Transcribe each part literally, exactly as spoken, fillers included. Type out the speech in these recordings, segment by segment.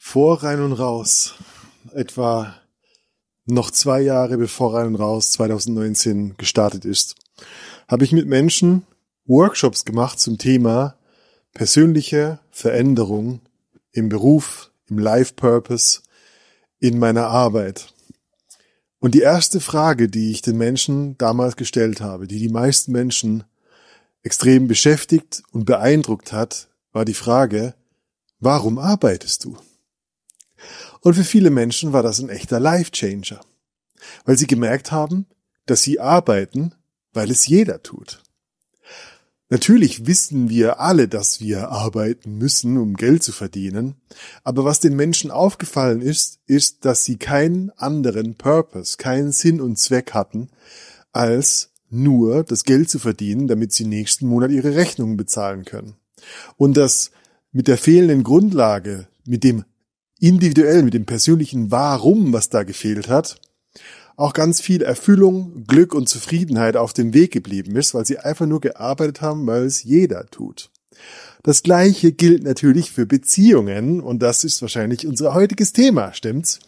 Vor Rein und Raus, etwa noch zwei Jahre bevor Rein und Raus zwanzig neunzehn gestartet ist, habe ich mit Menschen Workshops gemacht zum Thema persönliche Veränderung im Beruf, im Life Purpose, in meiner Arbeit. Und die erste Frage, die ich den Menschen damals gestellt habe, die die meisten Menschen extrem beschäftigt und beeindruckt hat, war die Frage: Warum arbeitest du? Und für viele Menschen war das ein echter Life-Changer, weil sie gemerkt haben, dass sie arbeiten, weil es jeder tut. Natürlich wissen wir alle, dass wir arbeiten müssen, um Geld zu verdienen, aber was den Menschen aufgefallen ist, ist, dass sie keinen anderen Purpose, keinen Sinn und Zweck hatten, als nur das Geld zu verdienen, damit sie nächsten Monat ihre Rechnungen bezahlen können. Und dass mit der fehlenden Grundlage, mit dem individuell, mit dem persönlichen Warum, was da gefehlt hat, auch ganz viel Erfüllung, Glück und Zufriedenheit auf dem Weg geblieben ist, weil sie einfach nur gearbeitet haben, weil es jeder tut. Das Gleiche gilt natürlich für Beziehungen und das ist wahrscheinlich unser heutiges Thema, stimmt's?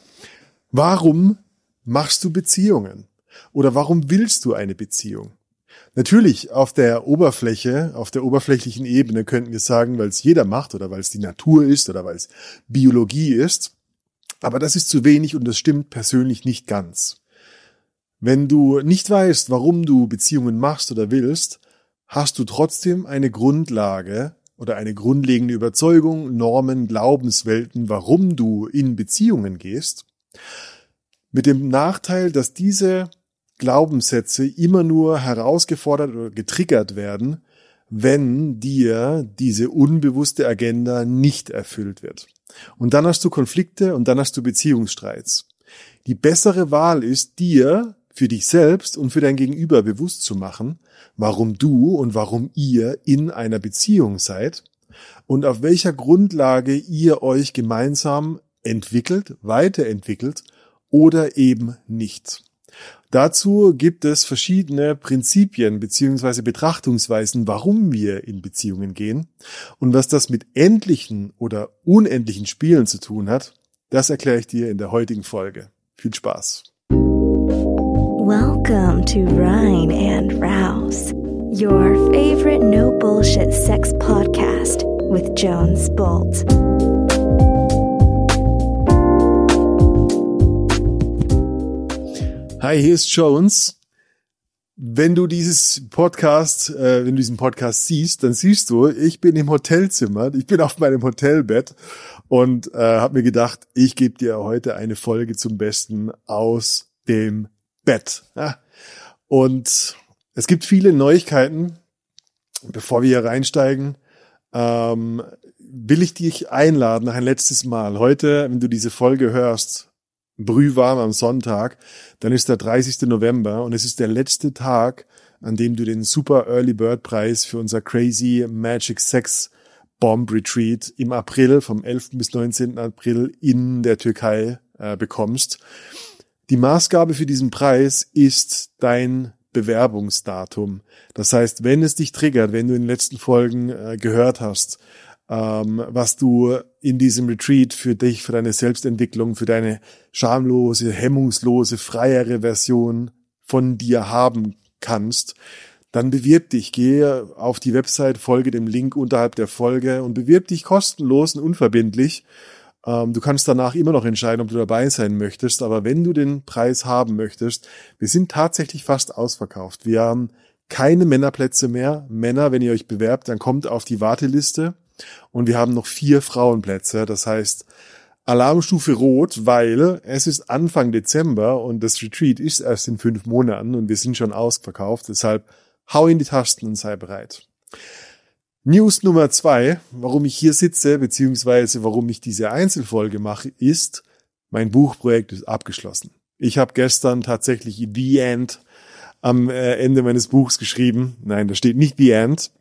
Warum machst du Beziehungen? Oder warum willst du eine Beziehung? Natürlich, auf der Oberfläche, auf der oberflächlichen Ebene könnten wir sagen, weil es jeder macht oder weil es die Natur ist oder weil es Biologie ist. Aber das ist zu wenig und das stimmt persönlich nicht ganz. Wenn du nicht weißt, warum du Beziehungen machst oder willst, hast du trotzdem eine Grundlage oder eine grundlegende Überzeugung, Normen, Glaubenswelten, warum du in Beziehungen gehst. Mit dem Nachteil, dass diese Glaubenssätze immer nur herausgefordert oder getriggert werden, wenn dir diese unbewusste Agenda nicht erfüllt wird. Und dann hast du Konflikte und dann hast du Beziehungsstreits. Die bessere Wahl ist, dir für dich selbst und für dein Gegenüber bewusst zu machen, warum du und warum ihr in einer Beziehung seid und auf welcher Grundlage ihr euch gemeinsam entwickelt, weiterentwickelt oder eben nicht. Dazu gibt es verschiedene Prinzipien bzw. Betrachtungsweisen, warum wir in Beziehungen gehen. Und was das mit endlichen oder unendlichen Spielen zu tun hat, das erkläre ich dir in der heutigen Folge. Viel Spaß! Welcome to Rein and Rouse, your favorite no bullshit sex podcast with Jones Bolt. Hi, hier ist Jones. Wenn du dieses Podcast, äh, wenn du diesen Podcast siehst, dann siehst du, ich bin im Hotelzimmer, ich bin auf meinem Hotelbett und äh, habe mir gedacht, ich gebe dir heute eine Folge zum Besten aus dem Bett. Ja. Und es gibt viele Neuigkeiten. Bevor wir hier reinsteigen, ähm, will ich dich einladen, noch ein letztes Mal. Heute, wenn du diese Folge hörst, brühwarm am Sonntag, dann ist der dreißigster November und es ist der letzte Tag, an dem du den Super Early Bird Preis für unser Crazy Magic Sex Bomb Retreat im April, vom elften bis neunzehnten April in der Türkei äh, bekommst. Die Maßgabe für diesen Preis ist dein Bewerbungsdatum. Das heißt, wenn es dich triggert, wenn du in den letzten Folgen äh, gehört hast, ähm, was du in diesem Retreat für dich, für deine Selbstentwicklung, für deine schamlose, hemmungslose, freiere Version von dir haben kannst, dann bewirb dich. Gehe auf die Website, folge dem Link unterhalb der Folge und bewirb dich kostenlos und unverbindlich. Ähm, du kannst danach immer noch entscheiden, ob du dabei sein möchtest, aber wenn du den Preis haben möchtest, wir sind tatsächlich fast ausverkauft. Wir haben keine Männerplätze mehr. Männer, wenn ihr euch bewerbt, dann kommt auf die Warteliste. Und wir haben noch vier Frauenplätze, das heißt Alarmstufe Rot, weil es ist Anfang Dezember und das Retreat ist erst in fünf Monaten und wir sind schon ausverkauft, deshalb hau in die Tasten und sei bereit. News Nummer zwei, warum ich hier sitze, beziehungsweise warum ich diese Einzelfolge mache, ist, mein Buchprojekt ist abgeschlossen. Ich habe gestern tatsächlich The End am Ende meines Buchs geschrieben. Nein, da steht nicht The End.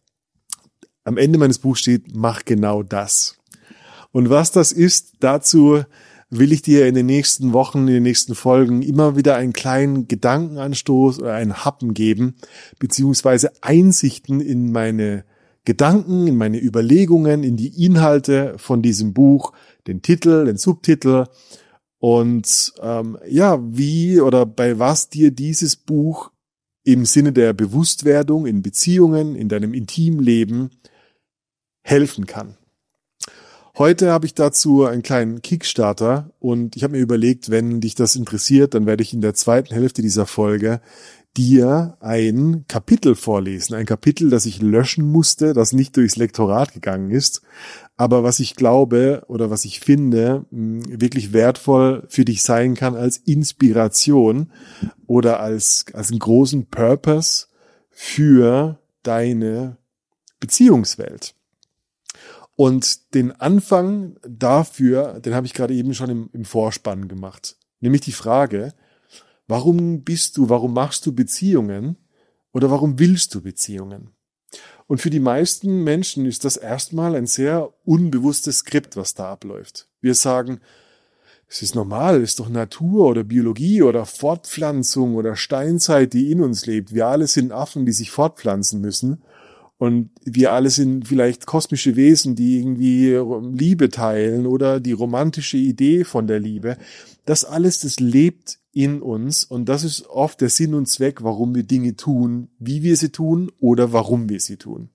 Am Ende meines Buchs steht, mach genau das. Und was das ist, dazu will ich dir in den nächsten Wochen, in den nächsten Folgen immer wieder einen kleinen Gedankenanstoß oder einen Happen geben, beziehungsweise Einsichten in meine Gedanken, in meine Überlegungen, in die Inhalte von diesem Buch den Titel, den Subtitel und ähm, ja, wie oder bei was dir dieses Buch im Sinne der Bewusstwerdung in Beziehungen, in deinem Intimleben helfen kann. Heute habe ich dazu einen kleinen Kickstarter und ich habe mir überlegt, wenn dich das interessiert, dann werde ich in der zweiten Hälfte dieser Folge dir ein Kapitel vorlesen. Ein Kapitel, das ich löschen musste, das nicht durchs Lektorat gegangen ist, aber was ich glaube oder was ich finde, wirklich wertvoll für dich sein kann als Inspiration oder als, als einen großen Purpose für deine Beziehungswelt. Und den Anfang dafür, den habe ich gerade eben schon im, im Vorspann gemacht. Nämlich die Frage, warum bist du, warum machst du Beziehungen oder warum willst du Beziehungen? Und für die meisten Menschen ist das erstmal ein sehr unbewusstes Skript, was da abläuft. Wir sagen, es ist normal, es ist doch Natur oder Biologie oder Fortpflanzung oder Steinzeit, die in uns lebt. Wir alle sind Affen, die sich fortpflanzen müssen. Und wir alle sind vielleicht kosmische Wesen, die irgendwie Liebe teilen oder die romantische Idee von der Liebe. Das alles, das lebt in uns und das ist oft der Sinn und Zweck, warum wir Dinge tun, wie wir sie tun oder warum wir sie tun.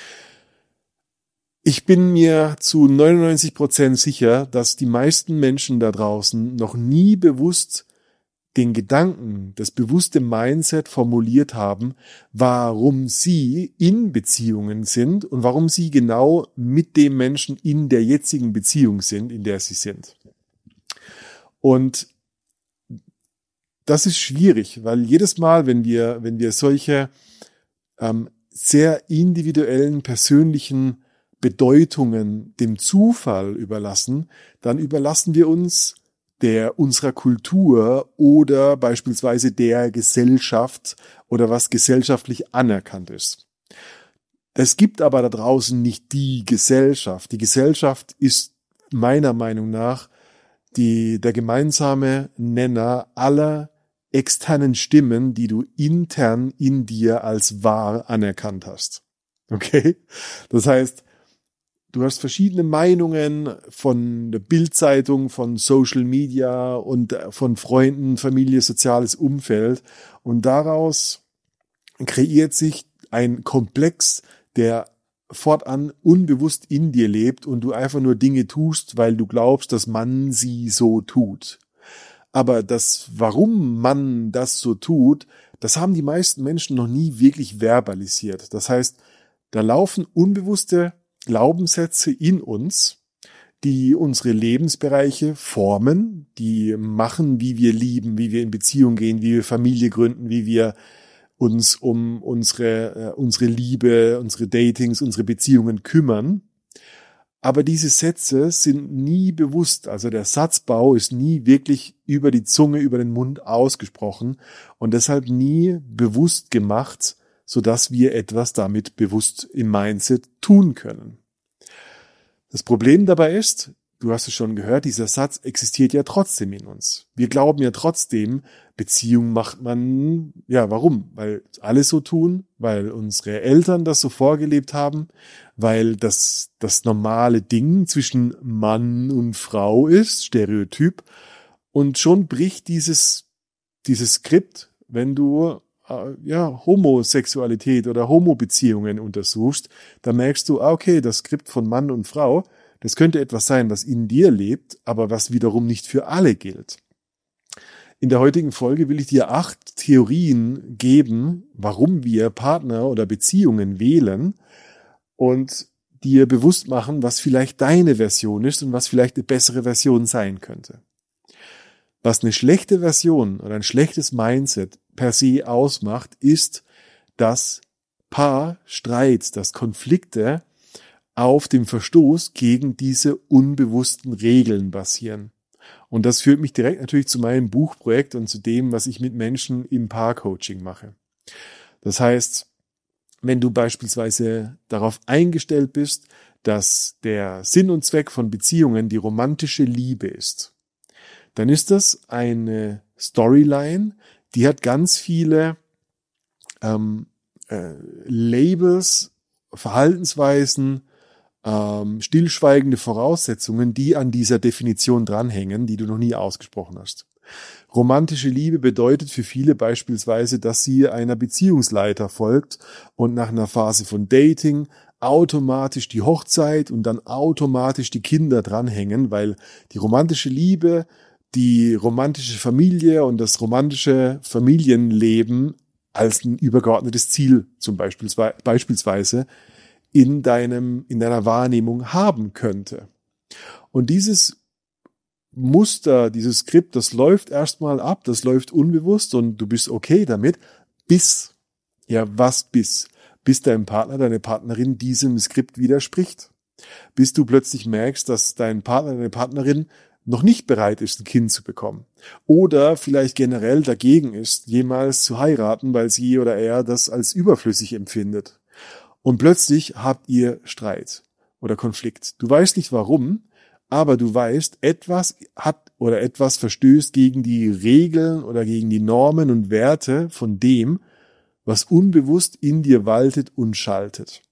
Ich bin mir zu neunundneunzig Prozent sicher, dass die meisten Menschen da draußen noch nie bewusst den Gedanken, das bewusste Mindset formuliert haben, warum sie in Beziehungen sind und warum sie genau mit dem Menschen in der jetzigen Beziehung sind, in der sie sind. Und das ist schwierig, weil jedes Mal, wenn wir, wenn wir solche ähm, sehr individuellen, persönlichen Bedeutungen dem Zufall überlassen, dann überlassen wir uns der unserer Kultur oder beispielsweise der Gesellschaft oder was gesellschaftlich anerkannt ist. Es gibt aber da draußen nicht die Gesellschaft. Die Gesellschaft ist meiner Meinung nach die, der gemeinsame Nenner aller externen Stimmen, die du intern in dir als wahr anerkannt hast. Okay? Das heißt, du hast verschiedene Meinungen von der Bild-Zeitung, von Social Media und von Freunden, Familie, soziales Umfeld. Und daraus kreiert sich ein Komplex, der fortan unbewusst in dir lebt und du einfach nur Dinge tust, weil du glaubst, dass man sie so tut. Aber das, warum man das so tut, das haben die meisten Menschen noch nie wirklich verbalisiert. Das heißt, da laufen unbewusste Glaubenssätze in uns, die unsere Lebensbereiche formen, die machen, wie wir lieben, wie wir in Beziehung gehen, wie wir Familie gründen, wie wir uns um unsere, äh, unsere Liebe, unsere Datings, unsere Beziehungen kümmern. Aber diese Sätze sind nie bewusst, also der Satzbau ist nie wirklich über die Zunge, über den Mund ausgesprochen und deshalb nie bewusst gemacht, sodass wir etwas damit bewusst im Mindset tun können. Das Problem dabei ist, du hast es schon gehört, dieser Satz existiert ja trotzdem in uns. Wir glauben ja trotzdem, Beziehung macht man, ja, warum? Weil alle so tun, weil unsere Eltern das so vorgelebt haben, weil das das normale Ding zwischen Mann und Frau ist, Stereotyp, und schon bricht dieses, dieses Skript, wenn du ja, Homosexualität oder Homo-Beziehungen untersuchst, da merkst du, okay, das Skript von Mann und Frau, das könnte etwas sein, was in dir lebt, aber was wiederum nicht für alle gilt. In der heutigen Folge will ich dir acht Theorien geben, warum wir Partner oder Beziehungen wählen und dir bewusst machen, was vielleicht deine Version ist und was vielleicht eine bessere Version sein könnte. Was eine schlechte Version oder ein schlechtes Mindset per se ausmacht, ist, dass Paarstreit, dass Konflikte auf dem Verstoß gegen diese unbewussten Regeln basieren. Und das führt mich direkt natürlich zu meinem Buchprojekt und zu dem, was ich mit Menschen im Paarcoaching mache. Das heißt, wenn du beispielsweise darauf eingestellt bist, dass der Sinn und Zweck von Beziehungen die romantische Liebe ist, dann ist das eine Storyline, die hat ganz viele ähm, äh, Labels, Verhaltensweisen, ähm, stillschweigende Voraussetzungen, die an dieser Definition dranhängen, die du noch nie ausgesprochen hast. Romantische Liebe bedeutet für viele beispielsweise, dass sie einer Beziehungsleiter folgt und nach einer Phase von Dating automatisch die Hochzeit und dann automatisch die Kinder dranhängen, weil die romantische Liebe, die romantische Familie und das romantische Familienleben als ein übergeordnetes Ziel zum Beispiel beispielsweise in deinem, in deiner Wahrnehmung haben könnte. Und dieses Muster, dieses Skript, das läuft erstmal ab, das läuft unbewusst und du bist okay damit, bis, ja was bis, bis dein Partner, deine Partnerin diesem Skript widerspricht. Bis du plötzlich merkst, dass dein Partner, deine Partnerin noch nicht bereit ist, ein Kind zu bekommen. Oder vielleicht generell dagegen ist, jemals zu heiraten, weil sie oder er das als überflüssig empfindet. Und plötzlich habt ihr Streit oder Konflikt. Du weißt nicht warum, aber du weißt, etwas hat oder etwas verstößt gegen die Regeln oder gegen die Normen und Werte von dem, was unbewusst in dir waltet und schaltet.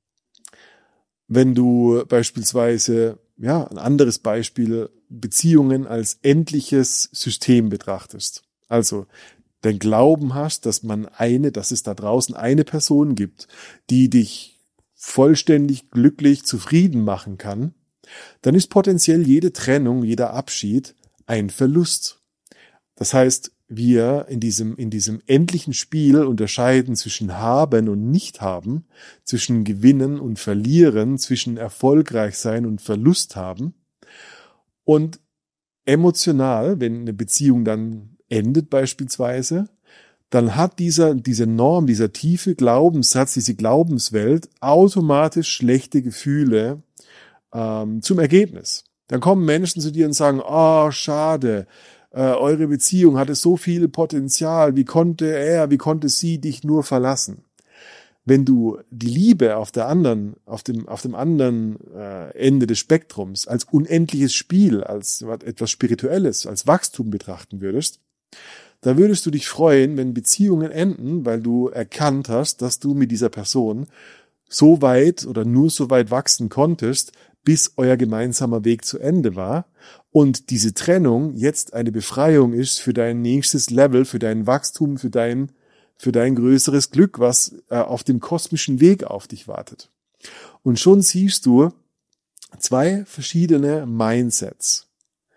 Wenn du beispielsweise, ja, ein anderes Beispiel, Beziehungen als endliches System betrachtest. Also, den Glauben hast, dass man eine, dass es da draußen eine Person gibt, die dich vollständig glücklich zufrieden machen kann, dann ist potenziell jede Trennung, jeder Abschied ein Verlust. Das heißt, wir in diesem, in diesem endlichen Spiel unterscheiden zwischen Haben und Nicht-Haben, zwischen Gewinnen und Verlieren, zwischen erfolgreich sein und Verlust haben. Und emotional, wenn eine Beziehung dann endet beispielsweise, dann hat dieser, diese Norm, dieser tiefe Glaubenssatz, diese Glaubenswelt automatisch schlechte Gefühle ähm, zum Ergebnis. Dann kommen Menschen zu dir und sagen, oh, schade, äh, eure Beziehung hatte so viel Potenzial, wie konnte er, wie konnte sie dich nur verlassen? Wenn du die Liebe auf der anderen, auf dem, auf dem anderen äh, Ende des Spektrums als unendliches Spiel, als etwas Spirituelles, als Wachstum betrachten würdest, da würdest du dich freuen, wenn Beziehungen enden, weil du erkannt hast, dass du mit dieser Person so weit oder nur so weit wachsen konntest, bis euer gemeinsamer Weg zu Ende war und diese Trennung jetzt eine Befreiung ist für dein nächstes Level, für dein Wachstum, für dein, für dein größeres Glück, was äh, auf dem kosmischen Weg auf dich wartet. Und schon siehst du zwei verschiedene Mindsets,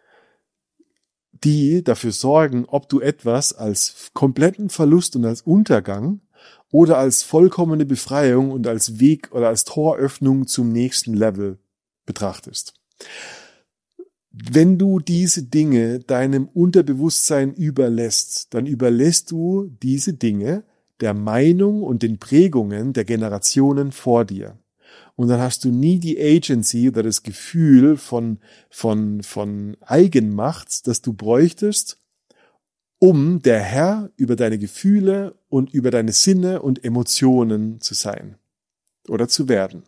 die dafür sorgen, ob du etwas als kompletten Verlust und als Untergang oder als vollkommene Befreiung und als Weg oder als Toröffnung zum nächsten Level betrachtest. Wenn du diese Dinge deinem Unterbewusstsein überlässt, dann überlässt du diese Dinge der Meinung und den Prägungen der Generationen vor dir. Und dann hast du nie die Agency oder das Gefühl von, von, von Eigenmacht, das du bräuchtest, um der Herr über deine Gefühle und über deine Sinne und Emotionen zu sein oder zu werden.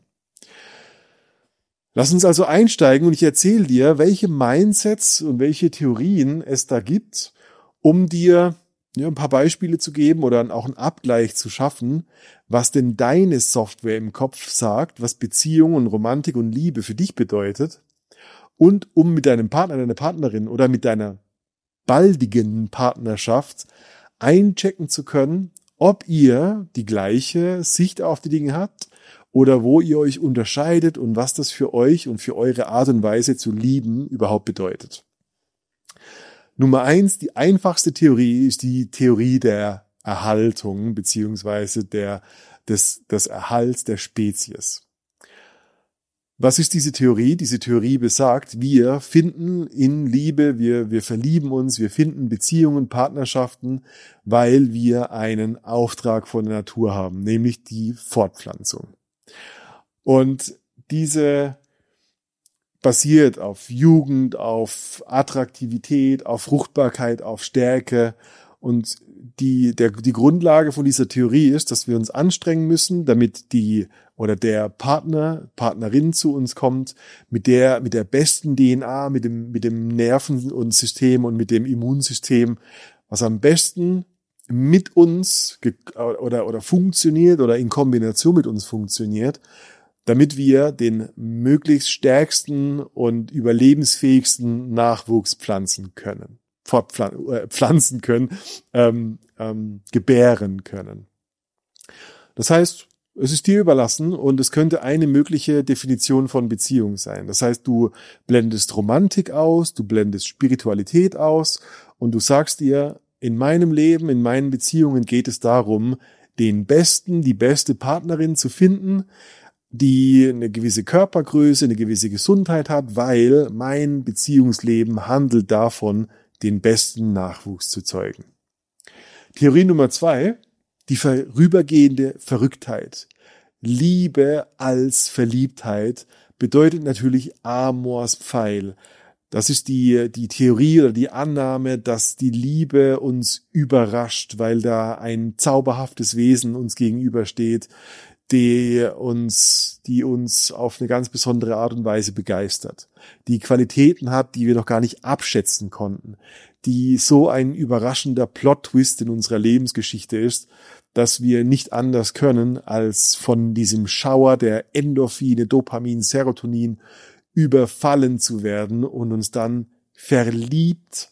Lass uns also einsteigen und ich erzähle dir, welche Mindsets und welche Theorien es da gibt, um dir ja, ein paar Beispiele zu geben oder auch einen Abgleich zu schaffen, was denn deine Software im Kopf sagt, was Beziehung und Romantik und Liebe für dich bedeutet und um mit deinem Partner, deiner Partnerin oder mit deiner baldigen Partnerschaft einchecken zu können, ob ihr die gleiche Sicht auf die Dinge habt oder wo ihr euch unterscheidet und was das für euch und für eure Art und Weise zu lieben überhaupt bedeutet. Nummer eins, die einfachste Theorie ist die Theorie der Erhaltung beziehungsweise der, des, des Erhalts der Spezies. Was ist diese Theorie? Diese Theorie besagt, wir finden in Liebe, wir, wir verlieben uns, wir finden Beziehungen, Partnerschaften, weil wir einen Auftrag von der Natur haben, nämlich die Fortpflanzung. Und diese basiert auf Jugend, auf Attraktivität, auf Fruchtbarkeit, auf Stärke. Und die, der, die Grundlage von dieser Theorie ist, dass wir uns anstrengen müssen, damit die oder der Partner, Partnerin zu uns kommt, mit der, mit der besten D N A, mit dem, mit dem Nerven- und System und mit dem Immunsystem, was am besten mit uns ge- oder, oder funktioniert oder in Kombination mit uns funktioniert, damit wir den möglichst stärksten und überlebensfähigsten Nachwuchs pflanzen können, fortpflanzen äh, pflanzen können, ähm, ähm, gebären können. Das heißt, es ist dir überlassen und es könnte eine mögliche Definition von Beziehung sein. Das heißt, du blendest Romantik aus, du blendest Spiritualität aus und du sagst dir, in meinem Leben, in meinen Beziehungen geht es darum, den besten, die beste Partnerin zu finden, die eine gewisse Körpergröße, eine gewisse Gesundheit hat, weil mein Beziehungsleben handelt davon, den besten Nachwuchs zu zeugen. Theorie Nummer zwei, die vorübergehende Verrücktheit. Liebe als Verliebtheit bedeutet natürlich Amors Pfeil. Das ist die, die Theorie oder die Annahme, dass die Liebe uns überrascht, weil da ein zauberhaftes Wesen uns gegenübersteht, die uns, die uns auf eine ganz besondere Art und Weise begeistert, die Qualitäten hat, die wir noch gar nicht abschätzen konnten, die so ein überraschender Plot-Twist in unserer Lebensgeschichte ist, dass wir nicht anders können, als von diesem Schauer der Endorphine, Dopamin, Serotonin überfallen zu werden und uns dann verliebt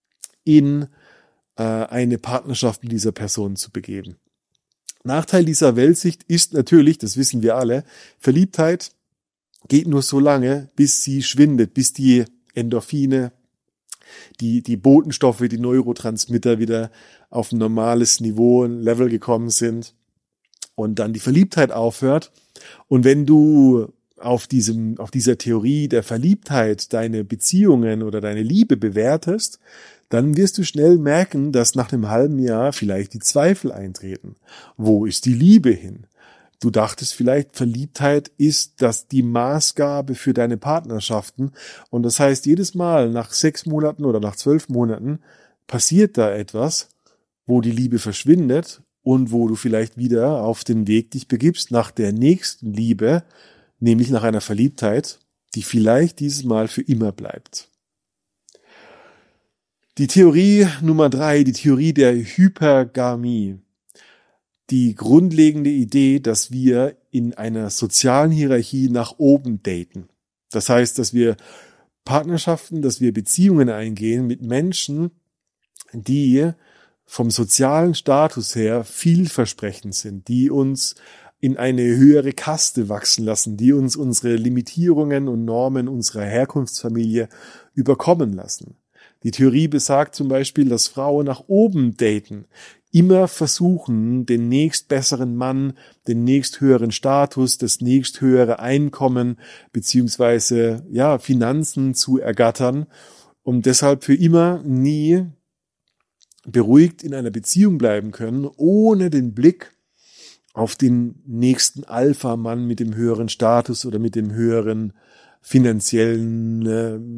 in äh, eine Partnerschaft mit dieser Person zu begeben. Nachteil dieser Weltsicht ist natürlich, das wissen wir alle, Verliebtheit geht nur so lange, bis sie schwindet, bis die Endorphine, die, die Botenstoffe, die Neurotransmitter wieder auf ein normales Niveau, ein Level gekommen sind und dann die Verliebtheit aufhört. Und wenn du auf diesem, auf dieser Theorie der Verliebtheit deine Beziehungen oder deine Liebe bewertest, dann wirst du schnell merken, dass nach einem halben Jahr vielleicht die Zweifel eintreten. Wo ist die Liebe hin? Du dachtest vielleicht, Verliebtheit ist das die Maßgabe für deine Partnerschaften. Und das heißt, jedes Mal nach sechs Monaten oder nach zwölf Monaten passiert da etwas, wo die Liebe verschwindet und wo du vielleicht wieder auf den Weg dich begibst nach der nächsten Liebe, nämlich nach einer Verliebtheit, die vielleicht dieses Mal für immer bleibt. Die Theorie Nummer drei, die Theorie der Hypergamie. Die grundlegende Idee, dass wir in einer sozialen Hierarchie nach oben daten. Das heißt, dass wir Partnerschaften, dass wir Beziehungen eingehen mit Menschen, die vom sozialen Status her vielversprechend sind, die uns in eine höhere Kaste wachsen lassen, die uns unsere Limitierungen und Normen unserer Herkunftsfamilie überkommen lassen. Die Theorie besagt zum Beispiel, dass Frauen nach oben daten, immer versuchen, den nächst besseren Mann, den nächst höheren Status, das nächst höhere Einkommen beziehungsweise ja Finanzen zu ergattern und deshalb für immer nie beruhigt in einer Beziehung bleiben können, ohne den Blick auf den nächsten Alpha-Mann mit dem höheren Status oder mit dem höheren finanziellen,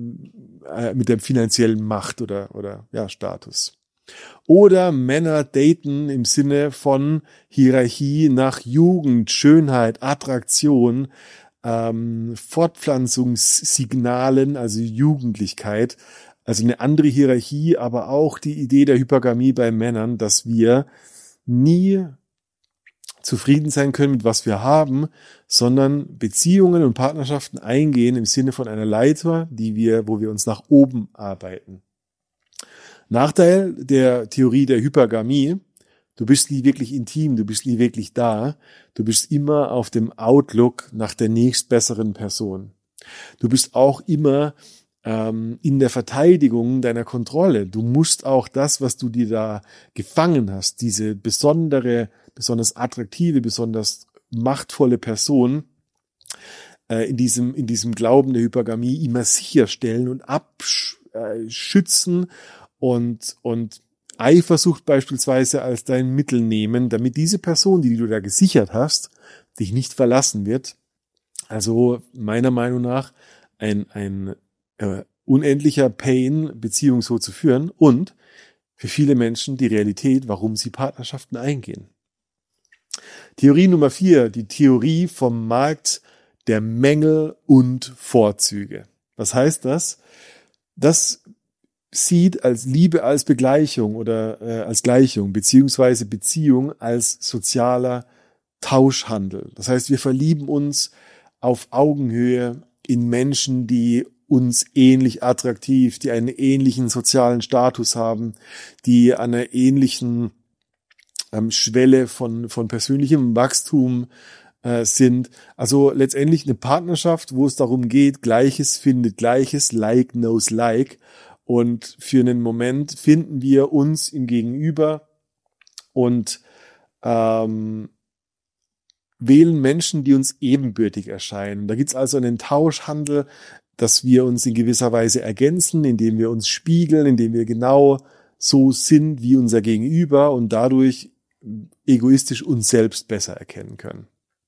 äh, mit der finanziellen Macht oder, oder, ja, Status. Oder Männer daten im Sinne von Hierarchie nach Jugend, Schönheit, Attraktion, ähm, Fortpflanzungssignalen, also Jugendlichkeit, also eine andere Hierarchie, aber auch die Idee der Hypergamie bei Männern, dass wir nie zufrieden sein können mit was wir haben, sondern Beziehungen und Partnerschaften eingehen im Sinne von einer Leiter, die wir, wo wir uns nach oben arbeiten. Nachteil der Theorie der Hypergamie: Du bist nie wirklich intim, du bist nie wirklich da, du bist immer auf dem Outlook nach der nächstbesseren Person. Du bist auch immer ähm, in der Verteidigung deiner Kontrolle. Du musst auch das, was du dir da gefangen hast, diese besondere, besonders attraktive, besonders machtvolle Person äh, in diesem in diesem Glauben der Hypergamie immer sicherstellen und abschützen und und Eifersucht beispielsweise als dein Mittel nehmen, damit diese Person, die du da gesichert hast, dich nicht verlassen wird. Also meiner Meinung nach ein ein äh, unendlicher Pain, Beziehung so zu führen und für viele Menschen die Realität, warum sie Partnerschaften eingehen. Theorie Nummer vier, die Theorie vom Markt der Mängel und Vorzüge. Was heißt das? Das sieht als Liebe als Begleichung oder äh, als Gleichung beziehungsweise Beziehung als sozialer Tauschhandel. Das heißt, wir verlieben uns auf Augenhöhe in Menschen, die uns ähnlich attraktiv, die einen ähnlichen sozialen Status haben, die an einer ähnlichen ähm, Schwelle von, von persönlichem Wachstum äh, sind. Also letztendlich eine Partnerschaft, wo es darum geht, Gleiches findet Gleiches, like knows like. Und für einen Moment finden wir uns im Gegenüber und ähm, wählen Menschen, die uns ebenbürtig erscheinen. Da gibt es also einen Tauschhandel, dass wir uns in gewisser Weise ergänzen, indem wir uns spiegeln, indem wir genau so sind wie unser Gegenüber und dadurch egoistisch uns selbst besser erkennen können.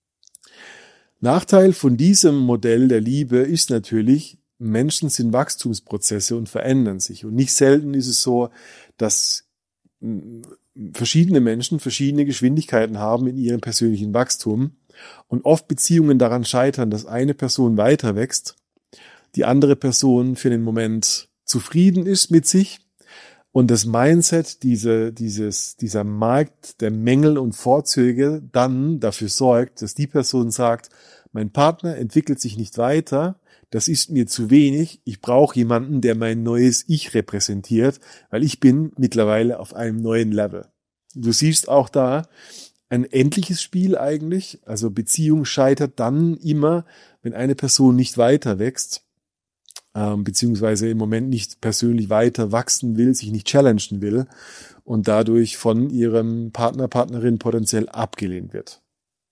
Nachteil von diesem Modell der Liebe ist natürlich, Menschen sind Wachstumsprozesse und verändern sich. Und nicht selten ist es so, dass verschiedene Menschen verschiedene Geschwindigkeiten haben in ihrem persönlichen Wachstum und oft Beziehungen daran scheitern, dass eine Person weiter wächst, die andere Person für den Moment zufrieden ist mit sich und das Mindset, diese, dieses, dieser Markt der Mängel und Vorzüge dann dafür sorgt, dass die Person sagt, mein Partner entwickelt sich nicht weiter, das ist mir zu wenig, ich brauche jemanden, der mein neues Ich repräsentiert, weil ich bin mittlerweile auf einem neuen Level. Du siehst auch da ein endliches Spiel eigentlich, also Beziehung scheitert dann immer, wenn eine Person nicht weiter wächst, ähm, beziehungsweise im Moment nicht persönlich weiter wachsen will, sich nicht challengen will und dadurch von ihrem Partner, Partnerin potenziell abgelehnt wird.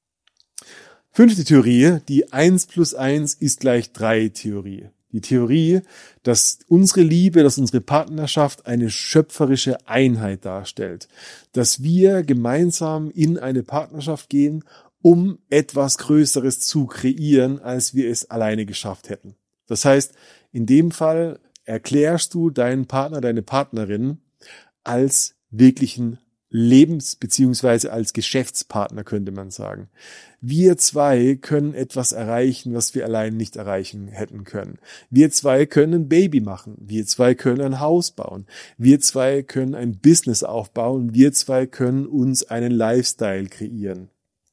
Fünfte Theorie, die eins plus eins ist gleich drei Theorie. Die Theorie, dass unsere Liebe, dass unsere Partnerschaft eine schöpferische Einheit darstellt. Dass wir gemeinsam in eine Partnerschaft gehen, um etwas Größeres zu kreieren, als wir es alleine geschafft hätten. Das heißt, in dem Fall erklärst du deinen Partner, deine Partnerin als wirklichen Lebens- beziehungsweise als Geschäftspartner, könnte man sagen. Wir zwei können etwas erreichen, was wir allein nicht erreichen hätten können. Wir zwei können ein Baby machen. Wir zwei können ein Haus bauen. Wir zwei können ein Business aufbauen. Wir zwei können uns einen Lifestyle kreieren.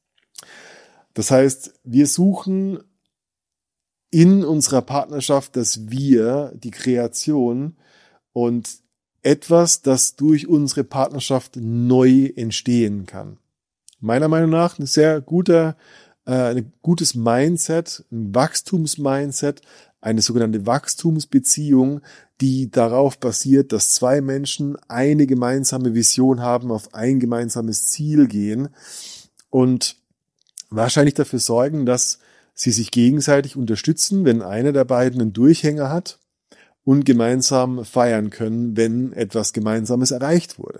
Das heißt, wir suchen in unserer Partnerschaft das Wir, die Kreation und etwas, das durch unsere Partnerschaft neu entstehen kann. Meiner Meinung nach ein sehr guter, äh, ein gutes Mindset, ein Wachstumsmindset, eine sogenannte Wachstumsbeziehung, die darauf basiert, dass zwei Menschen eine gemeinsame Vision haben, auf ein gemeinsames Ziel gehen und wahrscheinlich dafür sorgen, dass sie sich gegenseitig unterstützen, wenn einer der beiden einen Durchhänger hat und gemeinsam feiern können, wenn etwas Gemeinsames erreicht wurde.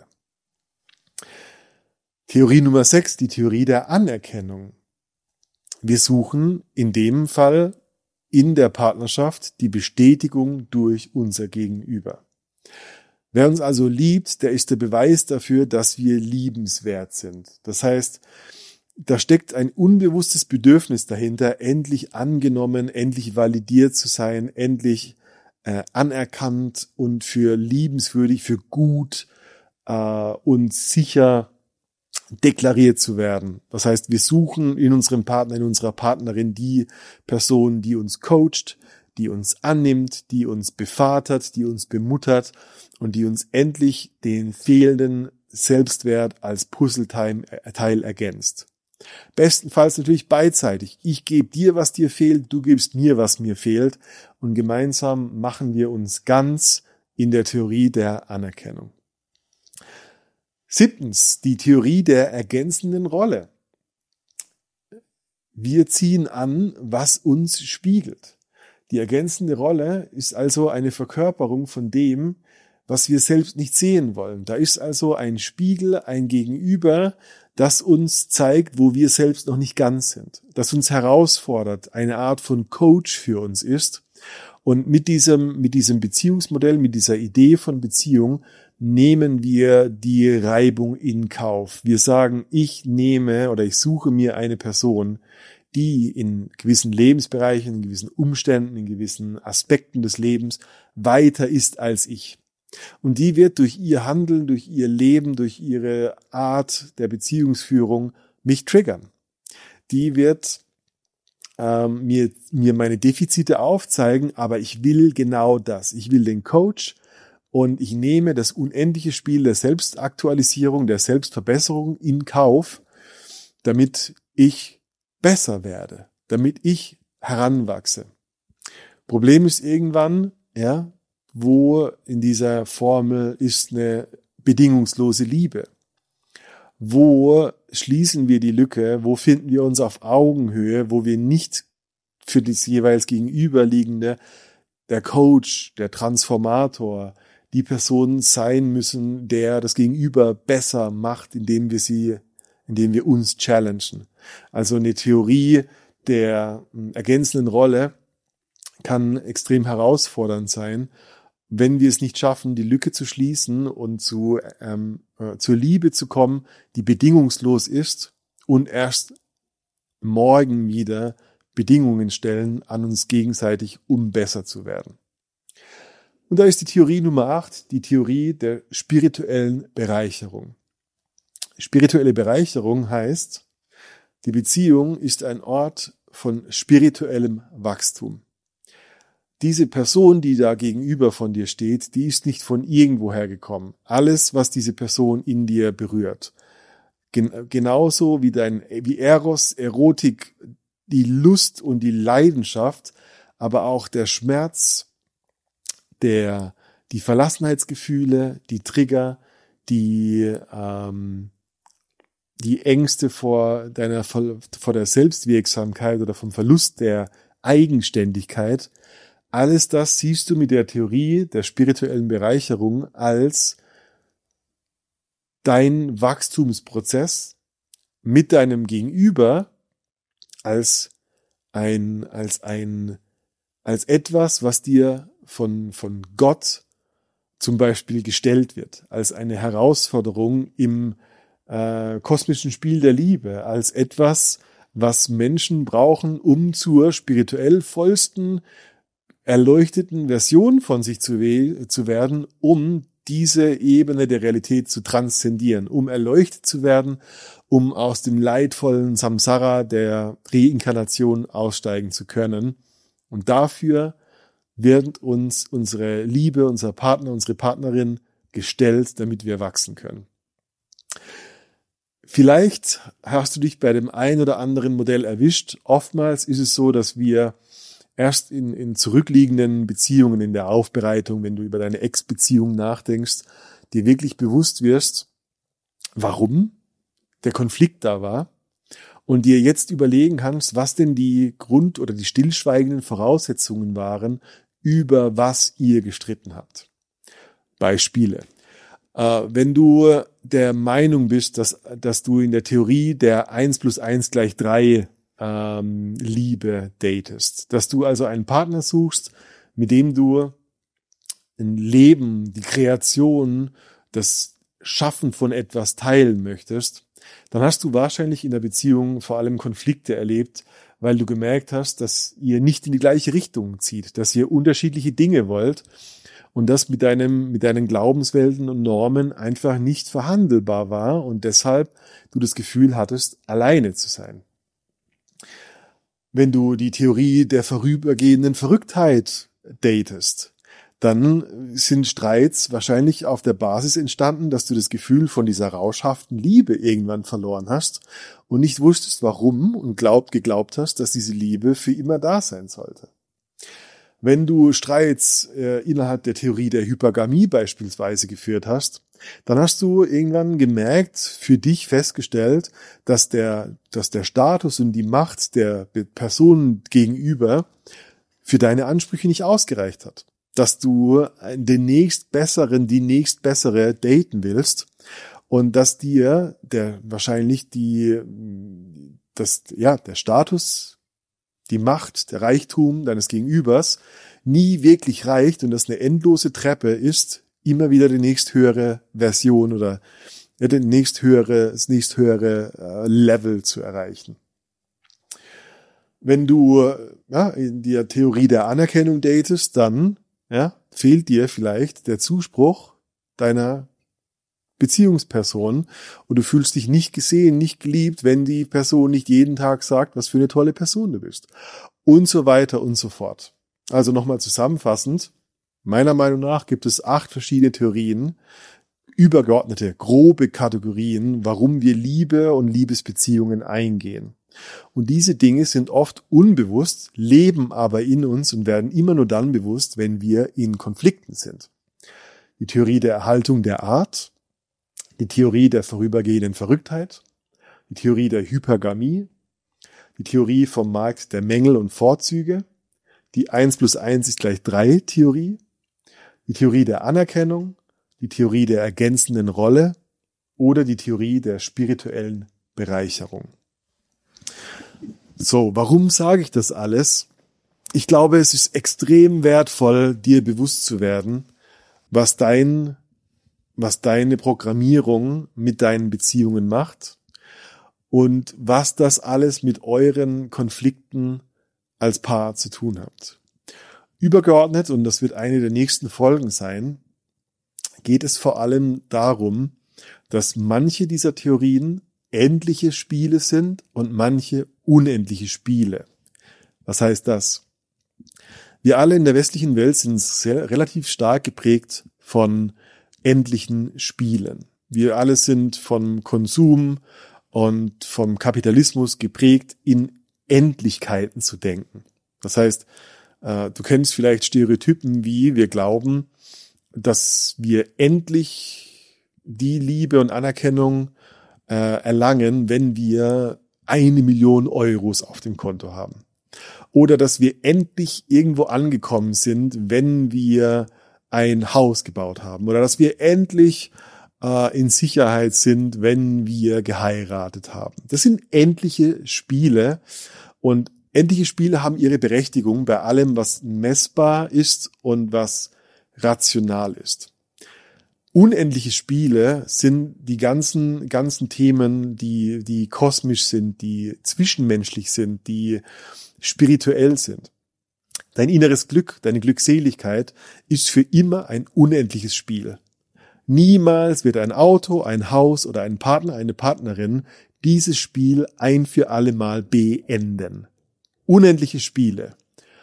Theorie Nummer sechs, die Theorie der Anerkennung. Wir suchen in dem Fall in der Partnerschaft die Bestätigung durch unser Gegenüber. Wer uns also liebt, der ist der Beweis dafür, dass wir liebenswert sind. Das heißt, da steckt ein unbewusstes Bedürfnis dahinter, endlich angenommen, endlich validiert zu sein, endlich äh, anerkannt und für liebenswürdig, für gut äh, und sicher deklariert zu werden. Das heißt, wir suchen in unserem Partner, in unserer Partnerin die Person, die uns coacht, die uns annimmt, die uns bevatert, die uns bemuttert und die uns endlich den fehlenden Selbstwert als Puzzleteil ergänzt. Bestenfalls natürlich beidseitig. Ich gebe dir, was dir fehlt, du gibst mir, was mir fehlt und gemeinsam machen wir uns ganz in der Theorie der Anerkennung. Siebtens, die Theorie der ergänzenden Rolle. Wir ziehen an, was uns spiegelt. Die ergänzende Rolle ist also eine Verkörperung von dem, was wir selbst nicht sehen wollen. Da ist also ein Spiegel, ein Gegenüber, das uns zeigt, wo wir selbst noch nicht ganz sind, das uns herausfordert, eine Art von Coach für uns ist. Und mit diesem, mit diesem Beziehungsmodell, mit dieser Idee von Beziehung nehmen wir die Reibung in Kauf. Wir sagen, ich nehme oder ich suche mir eine Person, die in gewissen Lebensbereichen, in gewissen Umständen, in gewissen Aspekten des Lebens weiter ist als ich. Und die wird durch ihr Handeln, durch ihr Leben, durch ihre Art der Beziehungsführung mich triggern. Die wird ähm, mir, mir meine Defizite aufzeigen, aber ich will genau das. Ich will den Coach und ich nehme das unendliche Spiel der Selbstaktualisierung, der Selbstverbesserung in Kauf, damit ich besser werde, damit ich heranwachse. Problem ist irgendwann, ja, wo in dieser Formel ist eine bedingungslose Liebe. Wo schließen wir die Lücke? Wo finden wir uns auf Augenhöhe, wo wir nicht für das jeweils Gegenüberliegende der Coach, der Transformator, die Person sein müssen, der das Gegenüber besser macht, indem wir sie, indem wir uns challengen. Also eine Theorie der ergänzenden Rolle kann extrem herausfordernd sein, wenn wir es nicht schaffen, die Lücke zu schließen und zu ähm, äh, zur Liebe zu kommen, die bedingungslos ist und erst morgen wieder Bedingungen stellen an uns gegenseitig, um besser zu werden. Und da ist die Theorie Nummer acht, die Theorie der spirituellen Bereicherung. Spirituelle Bereicherung heißt, die Beziehung ist ein Ort von spirituellem Wachstum. Diese Person, die da gegenüber von dir steht, die ist nicht von irgendwoher gekommen. Alles, was diese Person in dir berührt. Gen- genauso wie dein, wie Eros, Erotik, die Lust und die Leidenschaft, aber auch der Schmerz, der, die Verlassenheitsgefühle, die Trigger, die, ähm, die Ängste vor deiner, vor der Selbstwirksamkeit oder vom Verlust der Eigenständigkeit. Alles das siehst du mit der Theorie der spirituellen Bereicherung als dein Wachstumsprozess mit deinem Gegenüber als ein, als ein, als etwas, was dir von, von Gott zum Beispiel gestellt wird, als eine Herausforderung im äh, kosmischen Spiel der Liebe, als etwas, was Menschen brauchen, um zur spirituell vollsten erleuchteten Version von sich zu, we- zu werden, um diese Ebene der Realität zu transzendieren, um erleuchtet zu werden, um aus dem leidvollen Samsara der Reinkarnation aussteigen zu können. Und dafür wird uns unsere Liebe, unser Partner, unsere Partnerin gestellt, damit wir wachsen können. Vielleicht hast du dich bei dem ein oder anderen Modell erwischt. Oftmals ist es so, dass wir erst in, in zurückliegenden Beziehungen, in der Aufbereitung, wenn du über deine Ex-Beziehung nachdenkst, dir wirklich bewusst wirst, warum der Konflikt da war und dir jetzt überlegen kannst, was denn die Grund- oder die stillschweigenden Voraussetzungen waren, über was ihr gestritten habt. Beispiele. Äh, wenn du der Meinung bist, dass, dass du in der Theorie der eins plus eins gleich drei Ähm, Liebe datest. Dass du also einen Partner suchst, mit dem du ein Leben, die Kreation, das Schaffen von etwas teilen möchtest, dann hast du wahrscheinlich in der Beziehung vor allem Konflikte erlebt, weil du gemerkt hast, dass ihr nicht in die gleiche Richtung zieht, dass ihr unterschiedliche Dinge wollt und das mit deinem, mit deinen Glaubenswelten und Normen einfach nicht verhandelbar war und deshalb du das Gefühl hattest, alleine zu sein. Wenn du die Theorie der vorübergehenden Verrücktheit datest, dann sind Streits wahrscheinlich auf der Basis entstanden, dass du das Gefühl von dieser rauschhaften Liebe irgendwann verloren hast und nicht wusstest, warum und glaubt, geglaubt hast, dass diese Liebe für immer da sein sollte. Wenn du Streits äh, innerhalb der Theorie der Hypergamie beispielsweise geführt hast, dann hast du irgendwann gemerkt, für dich festgestellt, dass der, dass der Status und die Macht der Personen gegenüber für deine Ansprüche nicht ausgereicht hat. Dass du den nächstbesseren, die nächstbessere daten willst und dass dir der wahrscheinlich die, das, ja, der Status, die Macht, der Reichtum deines Gegenübers nie wirklich reicht und das eine endlose Treppe ist, immer wieder die nächsthöhere Version oder ja, den nächsthöhere, das nächsthöhere äh, Level zu erreichen. Wenn du ja, in der Theorie der Anerkennung datest, dann ja, fehlt dir vielleicht der Zuspruch deiner Beziehungsperson und du fühlst dich nicht gesehen, nicht geliebt, wenn die Person nicht jeden Tag sagt, was für eine tolle Person du bist. Und so weiter und so fort. Also nochmal zusammenfassend, meiner Meinung nach gibt es acht verschiedene Theorien, übergeordnete, grobe Kategorien, warum wir Liebe und Liebesbeziehungen eingehen. Und diese Dinge sind oft unbewusst, leben aber in uns und werden immer nur dann bewusst, wenn wir in Konflikten sind. Die Theorie der Erhaltung der Art, die Theorie der vorübergehenden Verrücktheit, die Theorie der Hypergamie, die Theorie vom Markt der Mängel und Vorzüge, die eins plus eins ist gleich drei Theorie, die Theorie der Anerkennung, die Theorie der ergänzenden Rolle oder die Theorie der spirituellen Bereicherung. So, warum sage ich das alles? Ich glaube, es ist extrem wertvoll, dir bewusst zu werden, was dein, was deine Programmierung mit deinen Beziehungen macht und was das alles mit euren Konflikten als Paar zu tun hat. Übergeordnet, und das wird eine der nächsten Folgen sein, geht es vor allem darum, dass manche dieser Theorien endliche Spiele sind und manche unendliche Spiele. Was heißt das? Wir alle in der westlichen Welt sind sehr, relativ stark geprägt von endlichen Spielen. Wir alle sind vom Konsum und vom Kapitalismus geprägt, in Endlichkeiten zu denken. Das heißt, du kennst vielleicht Stereotypen wie, wir glauben, dass wir endlich die Liebe und Anerkennung äh, erlangen, wenn wir eine Million Euros auf dem Konto haben. Oder dass wir endlich irgendwo angekommen sind, wenn wir ein Haus gebaut haben. Oder dass wir endlich äh, in Sicherheit sind, wenn wir geheiratet haben. Das sind endliche Spiele und endliche Spiele haben ihre Berechtigung bei allem, was messbar ist und was rational ist. Unendliche Spiele sind die ganzen, ganzen Themen, die, die kosmisch sind, die zwischenmenschlich sind, die spirituell sind. Dein inneres Glück, deine Glückseligkeit ist für immer ein unendliches Spiel. Niemals wird ein Auto, ein Haus oder ein Partner, eine Partnerin dieses Spiel ein für alle Mal beenden. Unendliche Spiele.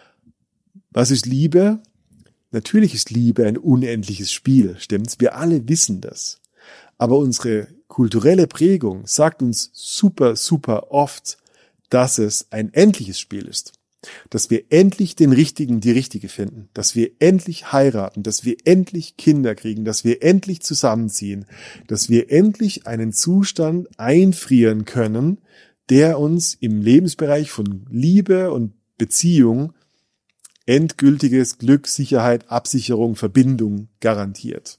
Was ist Liebe? Natürlich ist Liebe ein unendliches Spiel, stimmt's? Wir alle wissen das. Aber unsere kulturelle Prägung sagt uns super, super oft, dass es ein endliches Spiel ist. Dass wir endlich den Richtigen, die Richtige finden. Dass wir endlich heiraten. Dass wir endlich Kinder kriegen. Dass wir endlich zusammenziehen. Dass wir endlich einen Zustand einfrieren können, der uns im Lebensbereich von Liebe und Beziehung endgültiges Glück, Sicherheit, Absicherung, Verbindung garantiert.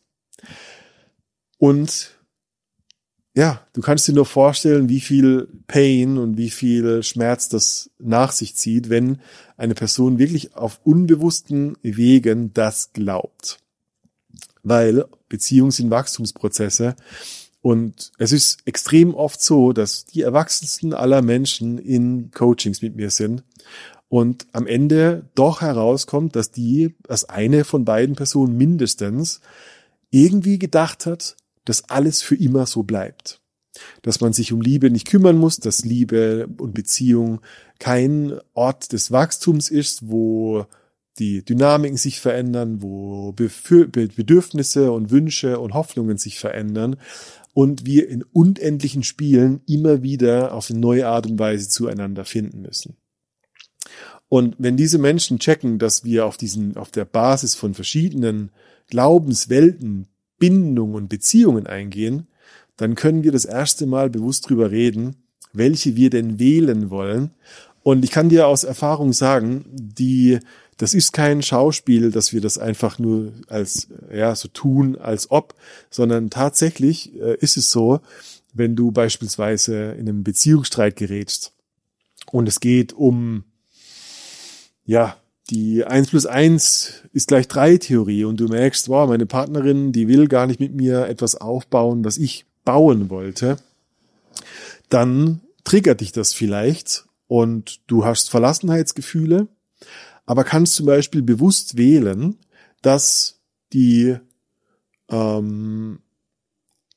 Und ja, du kannst dir nur vorstellen, wie viel Pain und wie viel Schmerz das nach sich zieht, wenn eine Person wirklich auf unbewussten Wegen das glaubt. Weil Beziehungen sind Wachstumsprozesse und es ist extrem oft so, dass die erwachsensten aller Menschen in Coachings mit mir sind und am Ende doch herauskommt, dass die, dass eine von beiden Personen mindestens irgendwie gedacht hat, dass alles für immer so bleibt. Dass man sich um Liebe nicht kümmern muss, dass Liebe und Beziehung kein Ort des Wachstums ist, wo die Dynamiken sich verändern, wo Bedürfnisse und Wünsche und Hoffnungen sich verändern und wir in unendlichen Spielen immer wieder auf eine neue Art und Weise zueinander finden müssen. Und wenn diese Menschen checken, dass wir auf diesen, auf der Basis von verschiedenen Glaubenswelten, Bindungen und Beziehungen eingehen, dann können wir das erste Mal bewusst drüber reden, welche wir denn wählen wollen. Und ich kann dir aus Erfahrung sagen, die, das ist kein Schauspiel, dass wir das einfach nur als, ja, so tun, als ob, sondern tatsächlich äh, ist es so, wenn du beispielsweise in einem Beziehungsstreit gerätst und es geht um, ja, die eins plus eins ist gleich drei Theorie und du merkst, wow, meine Partnerin, die will gar nicht mit mir etwas aufbauen, was ich bauen wollte, dann triggert dich das vielleicht und du hast Verlassenheitsgefühle, aber kannst zum Beispiel bewusst wählen, dass die, ähm,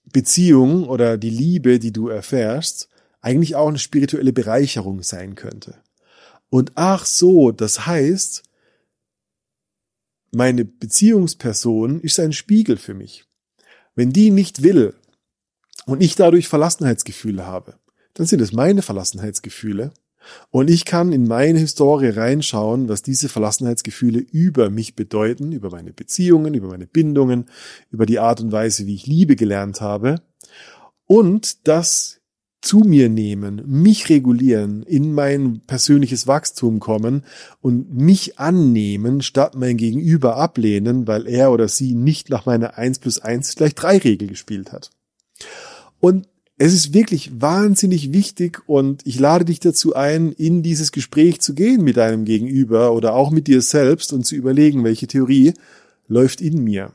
Beziehung oder die Liebe, die du erfährst, eigentlich auch eine spirituelle Bereicherung sein könnte. Und ach so, das heißt, meine Beziehungsperson ist ein Spiegel für mich. Wenn die nicht will und ich dadurch Verlassenheitsgefühle habe, dann sind es meine Verlassenheitsgefühle und ich kann in meine Historie reinschauen, was diese Verlassenheitsgefühle über mich bedeuten, über meine Beziehungen, über meine Bindungen, über die Art und Weise, wie ich Liebe gelernt habe und das zu mir nehmen, mich regulieren, in mein persönliches Wachstum kommen und mich annehmen, statt mein Gegenüber ablehnen, weil er oder sie nicht nach meiner eins plus eins gleich drei Regel gespielt hat. Und es ist wirklich wahnsinnig wichtig und ich lade dich dazu ein, in dieses Gespräch zu gehen mit deinem Gegenüber oder auch mit dir selbst und zu überlegen, welche Theorie läuft in mir.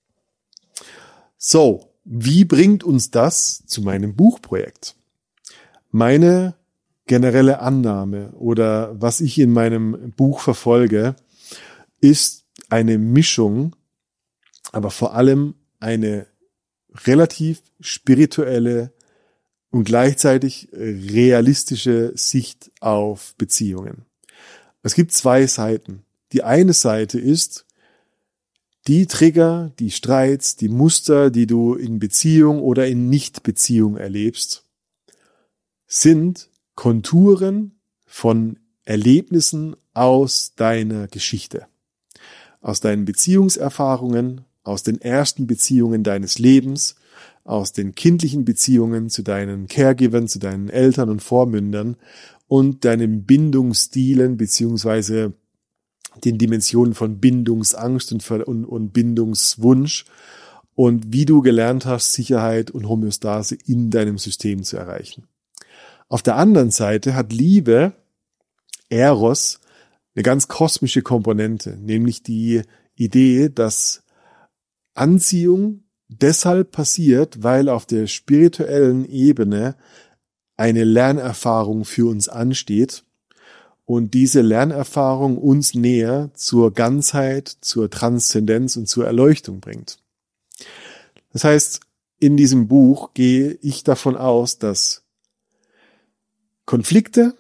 So, wie bringt uns das zu meinem Buchprojekt? Meine generelle Annahme oder was ich in meinem Buch verfolge, ist eine Mischung, aber vor allem eine relativ spirituelle und gleichzeitig realistische Sicht auf Beziehungen. Es gibt zwei Seiten. Die eine Seite ist die Trigger, die Streits, die Muster, die du in Beziehung oder in Nichtbeziehung erlebst, sind Konturen von Erlebnissen aus deiner Geschichte, aus deinen Beziehungserfahrungen, aus den ersten Beziehungen deines Lebens, aus den kindlichen Beziehungen zu deinen Caregivern, zu deinen Eltern und Vormündern und deinen Bindungsstilen beziehungsweise den Dimensionen von Bindungsangst und, und, und Bindungswunsch und wie du gelernt hast, Sicherheit und Homöostase in deinem System zu erreichen. Auf der anderen Seite hat Liebe, Eros, eine ganz kosmische Komponente, nämlich die Idee, dass Anziehung deshalb passiert, weil auf der spirituellen Ebene eine Lernerfahrung für uns ansteht und diese Lernerfahrung uns näher zur Ganzheit, zur Transzendenz und zur Erleuchtung bringt. Das heißt, in diesem Buch gehe ich davon aus, dass Konflikte,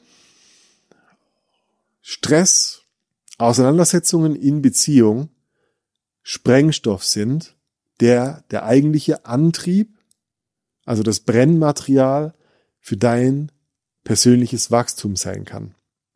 Stress, Auseinandersetzungen in Beziehung Sprengstoff sind, der der eigentliche Antrieb, also das Brennmaterial für dein persönliches Wachstum sein kann.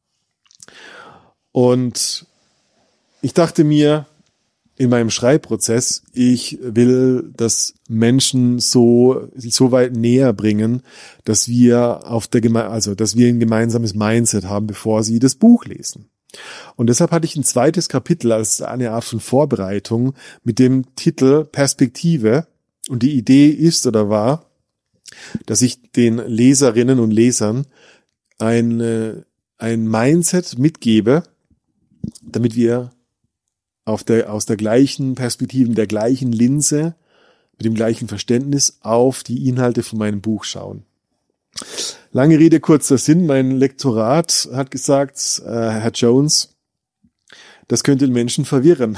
Und ich dachte mir in meinem Schreibprozess, ich will das Menschen so so weit näher bringen, dass wir auf der Geme- also dass wir ein gemeinsames Mindset haben, bevor sie das Buch lesen. Und deshalb hatte ich ein zweites Kapitel als eine Art von Vorbereitung mit dem Titel Perspektive. Und die Idee ist oder war, dass ich den Leserinnen und Lesern ein, ein Mindset mitgebe, damit wir auf der, aus der gleichen Perspektive, der gleichen Linse, mit dem gleichen Verständnis auf die Inhalte von meinem Buch schauen. Lange Rede, kurzer Sinn. Mein Lektorat hat gesagt, äh, Herr Jones, das könnte den Menschen verwirren.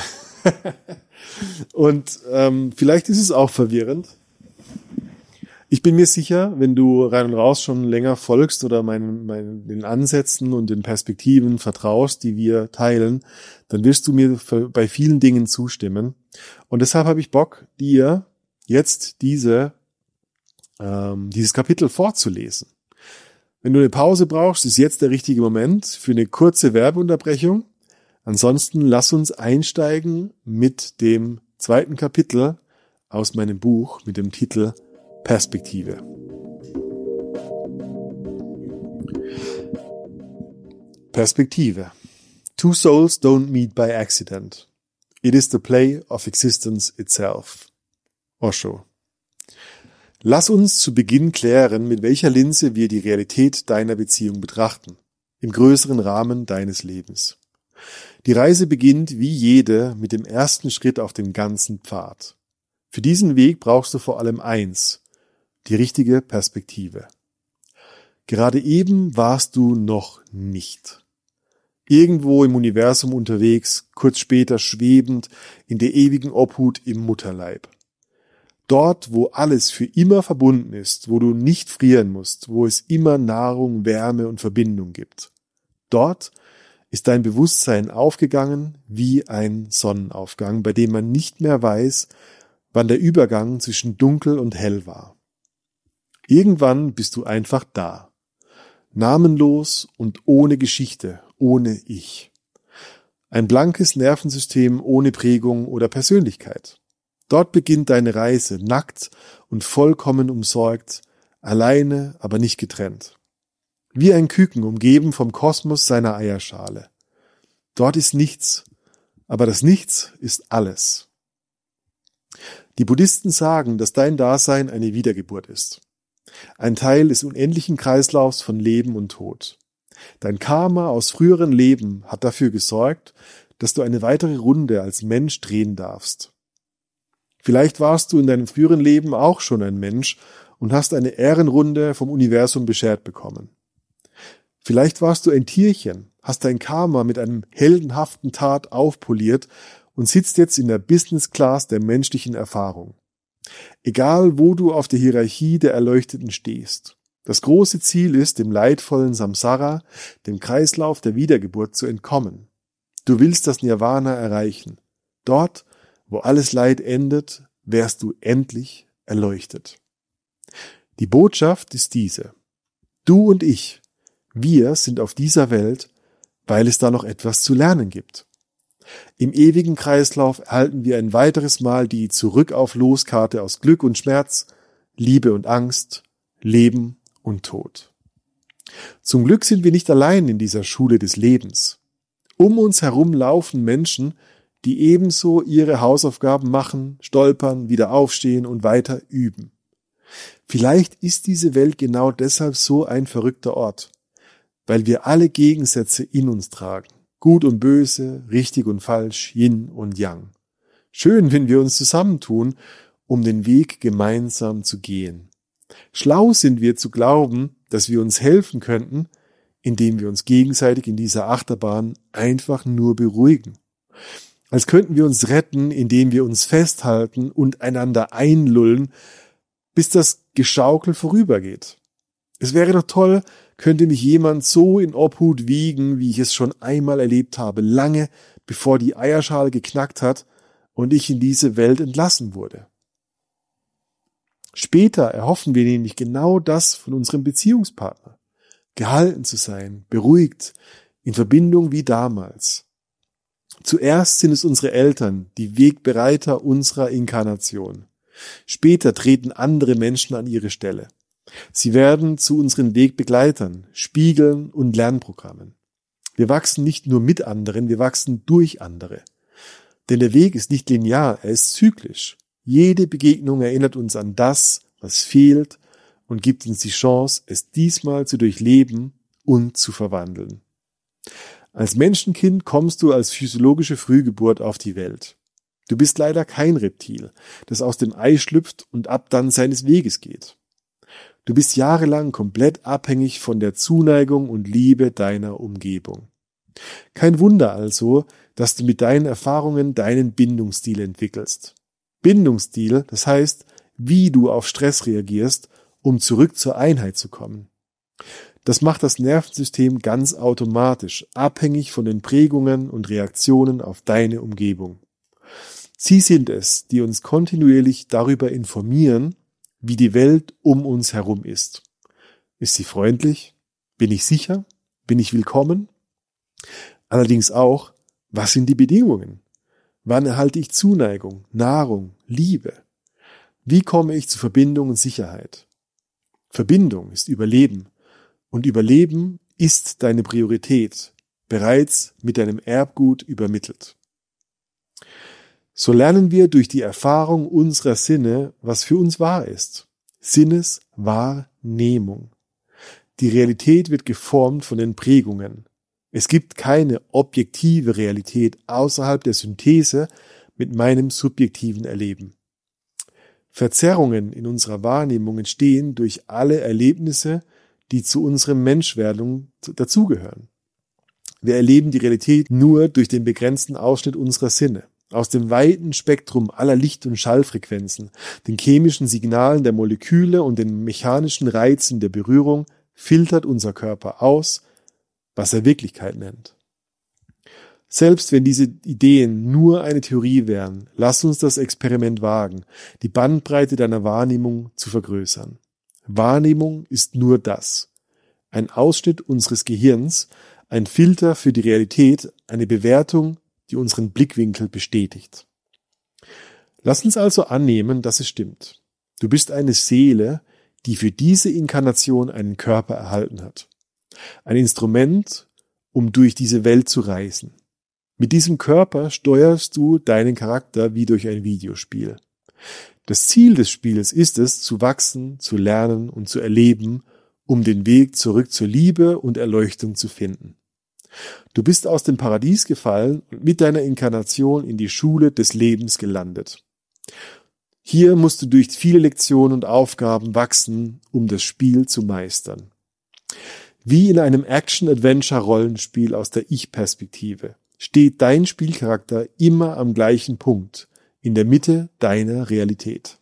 Und ähm, vielleicht ist es auch verwirrend. Ich bin mir sicher, wenn du rein und raus schon länger folgst oder meinen, meinen, den Ansätzen und den Perspektiven vertraust, die wir teilen, dann wirst du mir für, bei vielen Dingen zustimmen. Und deshalb habe ich Bock, dir jetzt diese, ähm, dieses Kapitel vorzulesen. Wenn du eine Pause brauchst, ist jetzt der richtige Moment für eine kurze Werbeunterbrechung. Ansonsten lass uns einsteigen mit dem zweiten Kapitel aus meinem Buch mit dem Titel Perspektive. Perspektive. Two souls don't meet by accident. It is the play of existence itself. Osho. Lass uns zu Beginn klären, mit welcher Linse wir die Realität deiner Beziehung betrachten, im größeren Rahmen deines Lebens. Die Reise beginnt wie jede mit dem ersten Schritt auf dem ganzen Pfad. Für diesen Weg brauchst du vor allem eins, die richtige Perspektive. Gerade eben warst du noch nicht. Irgendwo im Universum unterwegs, kurz später schwebend in der ewigen Obhut im Mutterleib. Dort, wo alles für immer verbunden ist, wo du nicht frieren musst, wo es immer Nahrung, Wärme und Verbindung gibt. Dort ist dein Bewusstsein aufgegangen wie ein Sonnenaufgang, bei dem man nicht mehr weiß, wann der Übergang zwischen dunkel und hell war. Irgendwann bist du einfach da. Namenlos und ohne Geschichte, ohne Ich. Ein blankes Nervensystem ohne Prägung oder Persönlichkeit. Dort beginnt deine Reise, nackt und vollkommen umsorgt, alleine, aber nicht getrennt. Wie ein Küken umgeben vom Kosmos seiner Eierschale. Dort ist nichts, aber das Nichts ist alles. Die Buddhisten sagen, dass dein Dasein eine Wiedergeburt ist. Ein Teil des unendlichen Kreislaufs von Leben und Tod. Dein Karma aus früheren Leben hat dafür gesorgt, dass du eine weitere Runde als Mensch drehen darfst. Vielleicht warst du in deinem früheren Leben auch schon ein Mensch und hast eine Ehrenrunde vom Universum beschert bekommen. Vielleicht warst du ein Tierchen, hast dein Karma mit einem heldenhaften Tat aufpoliert und sitzt jetzt in der Business Class der menschlichen Erfahrung. Egal, wo du auf der Hierarchie der Erleuchteten stehst. Das große Ziel ist, dem leidvollen Samsara, dem Kreislauf der Wiedergeburt zu entkommen. Du willst das Nirvana erreichen. Dort, wo alles Leid endet, wärst du endlich erleuchtet. Die Botschaft ist diese. Du und ich, wir sind auf dieser Welt, weil es da noch etwas zu lernen gibt. Im ewigen Kreislauf erhalten wir ein weiteres Mal die Zurück-auf-Los-Karte aus Glück und Schmerz, Liebe und Angst, Leben und Tod. Zum Glück sind wir nicht allein in dieser Schule des Lebens. Um uns herum laufen Menschen, die ebenso ihre Hausaufgaben machen, stolpern, wieder aufstehen und weiter üben. Vielleicht ist diese Welt genau deshalb so ein verrückter Ort, weil wir alle Gegensätze in uns tragen. Gut und böse, richtig und falsch, Yin und Yang. Schön, wenn wir uns zusammentun, um den Weg gemeinsam zu gehen. Schlau sind wir zu glauben, dass wir uns helfen könnten, indem wir uns gegenseitig in dieser Achterbahn einfach nur beruhigen. Als könnten wir uns retten, indem wir uns festhalten und einander einlullen, bis das Geschaukel vorübergeht. Es wäre doch toll, könnte mich jemand so in Obhut wiegen, wie ich es schon einmal erlebt habe, lange bevor die Eierschale geknackt hat und ich in diese Welt entlassen wurde. Später erhoffen wir nämlich genau das von unserem Beziehungspartner. Gehalten zu sein, beruhigt, in Verbindung wie damals. Zuerst sind es unsere Eltern, die Wegbereiter unserer Inkarnation. Später treten andere Menschen an ihre Stelle. Sie werden zu unseren Wegbegleitern, Spiegeln und Lernprogrammen. Wir wachsen nicht nur mit anderen, wir wachsen durch andere. Denn der Weg ist nicht linear, er ist zyklisch. Jede Begegnung erinnert uns an das, was fehlt und gibt uns die Chance, es diesmal zu durchleben und zu verwandeln. Als Menschenkind kommst du als physiologische Frühgeburt auf die Welt. Du bist leider kein Reptil, das aus dem Ei schlüpft und ab dann seines Weges geht. Du bist jahrelang komplett abhängig von der Zuneigung und Liebe deiner Umgebung. Kein Wunder also, dass du mit deinen Erfahrungen deinen Bindungsstil entwickelst. Bindungsstil, das heißt, wie du auf Stress reagierst, um zurück zur Einheit zu kommen. Das macht das Nervensystem ganz automatisch, abhängig von den Prägungen und Reaktionen auf deine Umgebung. Sie sind es, die uns kontinuierlich darüber informieren, wie die Welt um uns herum ist. Ist sie freundlich? Bin ich sicher? Bin ich willkommen? Allerdings auch, was sind die Bedingungen? Wann erhalte ich Zuneigung, Nahrung, Liebe? Wie komme ich zu Verbindung und Sicherheit? Verbindung ist Überleben. Und Überleben ist deine Priorität, bereits mit deinem Erbgut übermittelt. So lernen wir durch die Erfahrung unserer Sinne, was für uns wahr ist. Sinneswahrnehmung. Die Realität wird geformt von den Prägungen. Es gibt keine objektive Realität außerhalb der Synthese mit meinem subjektiven Erleben. Verzerrungen in unserer Wahrnehmung entstehen durch alle Erlebnisse, die zu unserem Menschwerdung dazugehören. Wir erleben die Realität nur durch den begrenzten Ausschnitt unserer Sinne. aus dem weiten Spektrum aller Licht- und Schallfrequenzen, den chemischen Signalen der Moleküle und den mechanischen Reizen der Berührung filtert unser Körper aus, was er Wirklichkeit nennt. Selbst wenn diese Ideen nur eine Theorie wären, lass uns das Experiment wagen, die Bandbreite deiner Wahrnehmung zu vergrößern. Wahrnehmung ist nur das. Ein Ausschnitt unseres Gehirns, ein Filter für die Realität, eine Bewertung, die unseren Blickwinkel bestätigt. Lass uns also annehmen, dass es stimmt. Du bist eine Seele, die für diese Inkarnation einen Körper erhalten hat. Ein Instrument, um durch diese Welt zu reisen. Mit diesem Körper steuerst du deinen Charakter wie durch ein Videospiel. Das Ziel des Spiels ist es, zu wachsen, zu lernen und zu erleben, um den Weg zurück zur Liebe und Erleuchtung zu finden. Du bist aus dem Paradies gefallen und mit deiner Inkarnation in die Schule des Lebens gelandet. Hier musst du durch viele Lektionen und Aufgaben wachsen, um das Spiel zu meistern. Wie in einem Action-Adventure-Rollenspiel aus der Ich-Perspektive steht dein Spielcharakter immer am gleichen Punkt, in der Mitte deiner Realität.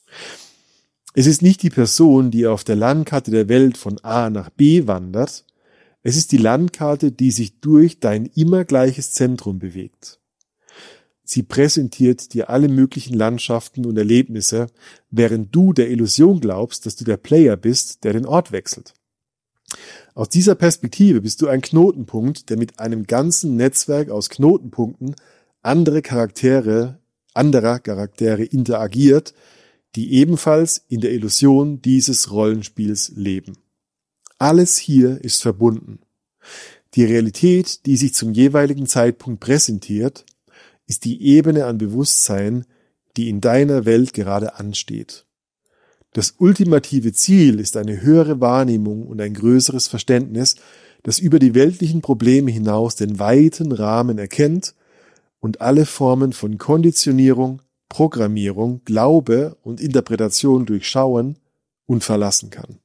Es ist nicht die Person, die auf der Landkarte der Welt von A nach B wandert, es ist die Landkarte, die sich durch dein immer gleiches Zentrum bewegt. Sie präsentiert dir alle möglichen Landschaften und Erlebnisse, während du der Illusion glaubst, dass du der Player bist, der den Ort wechselt. Aus dieser Perspektive bist du ein Knotenpunkt, der mit einem ganzen Netzwerk aus Knotenpunkten andere Charaktere, anderer Charaktere interagiert, die ebenfalls in der Illusion dieses Rollenspiels leben. Alles hier ist verbunden. Die Realität, die sich zum jeweiligen Zeitpunkt präsentiert, ist die Ebene an Bewusstsein, die in deiner Welt gerade ansteht. Das ultimative Ziel ist eine höhere Wahrnehmung und ein größeres Verständnis, das über die weltlichen Probleme hinaus den weiten Rahmen erkennt und alle Formen von Konditionierung, Programmierung, Glaube und Interpretation durchschauen und verlassen kann.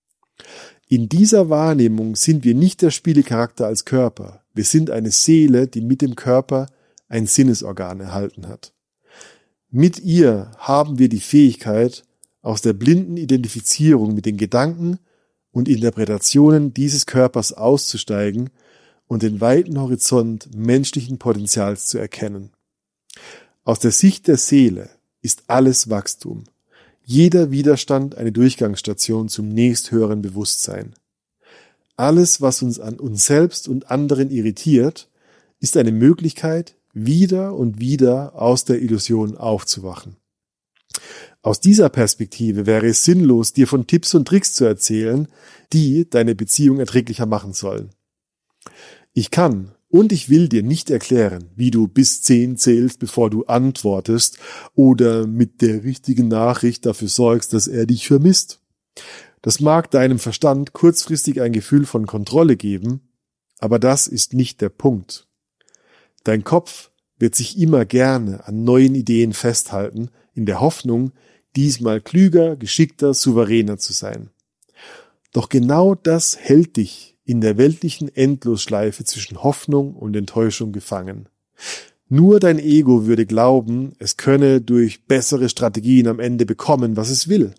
In dieser Wahrnehmung sind wir nicht der Spielecharakter als Körper. Wir sind eine Seele, die mit dem Körper ein Sinnesorgan erhalten hat. Mit ihr haben wir die Fähigkeit, aus der blinden Identifizierung mit den Gedanken und Interpretationen dieses Körpers auszusteigen und den weiten Horizont menschlichen Potenzials zu erkennen. Aus der Sicht der Seele ist alles Wachstum. Jeder Widerstand eine Durchgangsstation zum nächsthöheren Bewusstsein. Alles, was uns an uns selbst und anderen irritiert, ist eine Möglichkeit, wieder und wieder aus der Illusion aufzuwachen. Aus dieser Perspektive wäre es sinnlos, dir von Tipps und Tricks zu erzählen, die deine Beziehung erträglicher machen sollen. Ich kann und ich will dir nicht erklären, wie du bis zehn zählst, bevor du antwortest oder mit der richtigen Nachricht dafür sorgst, dass er dich vermisst. Das mag deinem Verstand kurzfristig ein Gefühl von Kontrolle geben, aber das ist nicht der Punkt. Dein Kopf wird sich immer gerne an neuen Ideen festhalten, in der Hoffnung, diesmal klüger, geschickter, souveräner zu sein. Doch genau das hält dich in der weltlichen Endlosschleife zwischen Hoffnung und Enttäuschung gefangen. Nur dein Ego würde glauben, es könne durch bessere Strategien am Ende bekommen, was es will.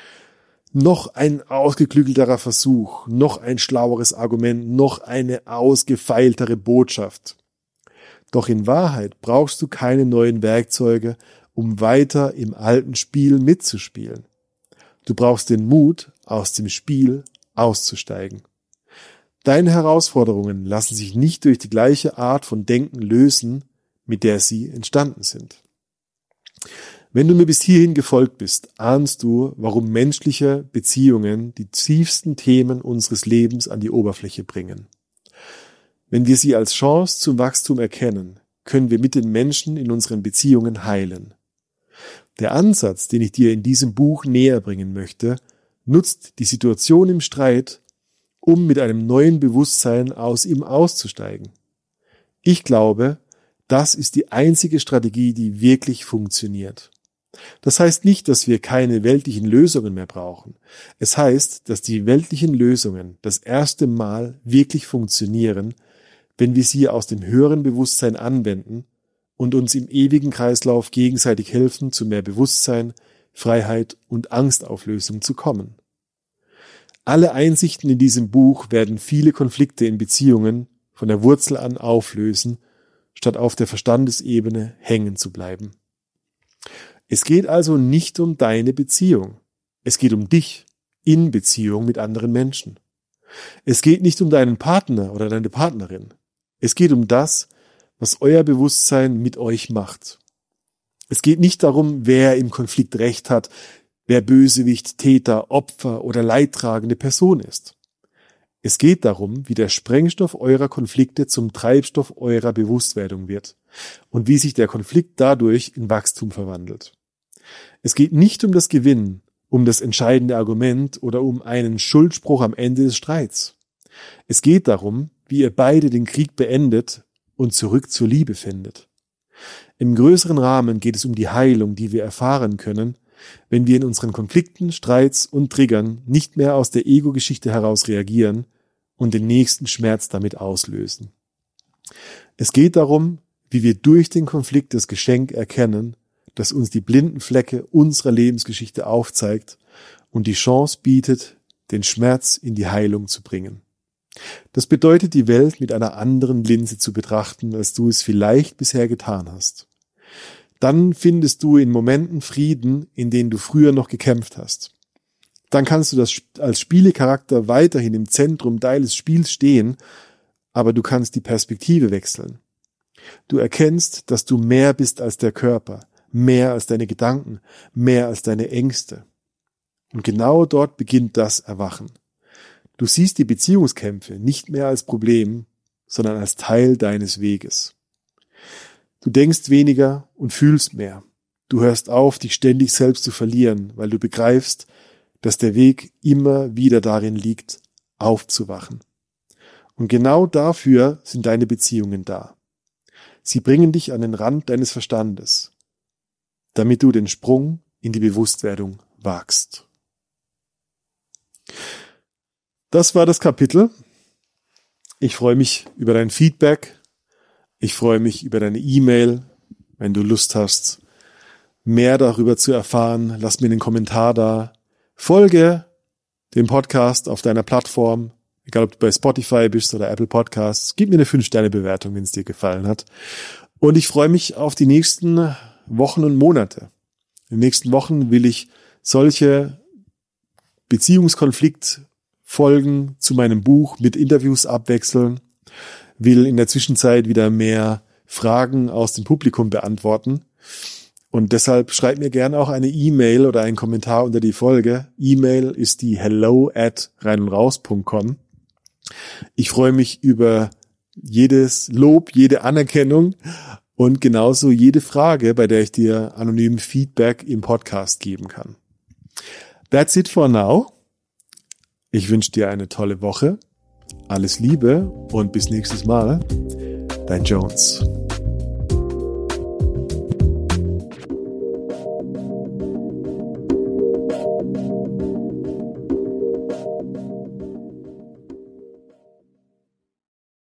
Noch ein ausgeklügelterer Versuch, noch ein schlaueres Argument, noch eine ausgefeiltere Botschaft. Doch in Wahrheit brauchst du keine neuen Werkzeuge, um weiter im alten Spiel mitzuspielen. Du brauchst den Mut, aus dem Spiel auszusteigen. Deine Herausforderungen lassen sich nicht durch die gleiche Art von Denken lösen, mit der sie entstanden sind. Wenn du mir bis hierhin gefolgt bist, ahnst du, warum menschliche Beziehungen die tiefsten Themen unseres Lebens an die Oberfläche bringen. Wenn wir sie als Chance zum Wachstum erkennen, können wir mit den Menschen in unseren Beziehungen heilen. Der Ansatz, den ich dir in diesem Buch näher bringen möchte, nutzt die Situation im Streit, um mit einem neuen Bewusstsein aus ihm auszusteigen. Ich glaube, das ist die einzige Strategie, die wirklich funktioniert. Das heißt nicht, dass wir keine weltlichen Lösungen mehr brauchen. Es heißt, dass die weltlichen Lösungen das erste Mal wirklich funktionieren, wenn wir sie aus dem höheren Bewusstsein anwenden und uns im ewigen Kreislauf gegenseitig helfen, zu mehr Bewusstsein, Freiheit und Angstauflösung zu kommen. Alle Einsichten in diesem Buch werden viele Konflikte in Beziehungen von der Wurzel an auflösen, statt auf der Verstandesebene hängen zu bleiben. Es geht also nicht um deine Beziehung. Es geht um dich in Beziehung mit anderen Menschen. Es geht nicht um deinen Partner oder deine Partnerin. Es geht um das, was euer Bewusstsein mit euch macht. Es geht nicht darum, wer im Konflikt Recht hat, wer Bösewicht, Täter, Opfer oder leidtragende Person ist. Es geht darum, wie der Sprengstoff eurer Konflikte zum Treibstoff eurer Bewusstwerdung wird und wie sich der Konflikt dadurch in Wachstum verwandelt. Es geht nicht um das Gewinnen, um das entscheidende Argument oder um einen Schuldspruch am Ende des Streits. Es geht darum, wie ihr beide den Krieg beendet und zurück zur Liebe findet. Im größeren Rahmen geht es um die Heilung, die wir erfahren können, wenn wir in unseren Konflikten, Streits und Triggern nicht mehr aus der Ego-Geschichte heraus reagieren und den nächsten Schmerz damit auslösen. Es geht darum, wie wir durch den Konflikt das Geschenk erkennen, das uns die blinden Flecke unserer Lebensgeschichte aufzeigt und die Chance bietet, den Schmerz in die Heilung zu bringen. Das bedeutet, die Welt mit einer anderen Linse zu betrachten, als du es vielleicht bisher getan hast. Dann findest du in Momenten Frieden, in denen du früher noch gekämpft hast. Dann kannst du das als Spielecharakter weiterhin im Zentrum deines Spiels stehen, aber du kannst die Perspektive wechseln. Du erkennst, dass du mehr bist als der Körper, mehr als deine Gedanken, mehr als deine Ängste. Und genau dort beginnt das Erwachen. Du siehst die Beziehungskämpfe nicht mehr als Problem, sondern als Teil deines Weges. Du denkst weniger und fühlst mehr. Du hörst auf, dich ständig selbst zu verlieren, weil du begreifst, dass der Weg immer wieder darin liegt, aufzuwachen. Und genau dafür sind deine Beziehungen da. Sie bringen dich an den Rand deines Verstandes, damit du den Sprung in die Bewusstwerdung wagst. Das war das Kapitel. Ich freue mich über dein Feedback. Ich freue mich über deine E-Mail. Wenn du Lust hast, mehr darüber zu erfahren, lass mir einen Kommentar da. Folge dem Podcast auf deiner Plattform, egal ob du bei Spotify bist oder Apple Podcasts. Gib mir eine fünf Sterne Bewertung, wenn es dir gefallen hat. Und ich freue mich auf die nächsten Wochen und Monate. In den nächsten Wochen will ich solche Beziehungskonfliktfolgen zu meinem Buch mit Interviews abwechseln, will in der Zwischenzeit wieder mehr Fragen aus dem Publikum beantworten. Und deshalb schreib mir gerne auch eine E-Mail oder einen Kommentar unter die Folge. E-Mail ist die hello at reinundraus punkt com. Ich freue mich über jedes Lob, jede Anerkennung und genauso jede Frage, bei der ich dir anonym Feedback im Podcast geben kann. That's it for now. Ich wünsche dir eine tolle Woche. Alles Liebe und bis nächstes Mal. Dein Jones.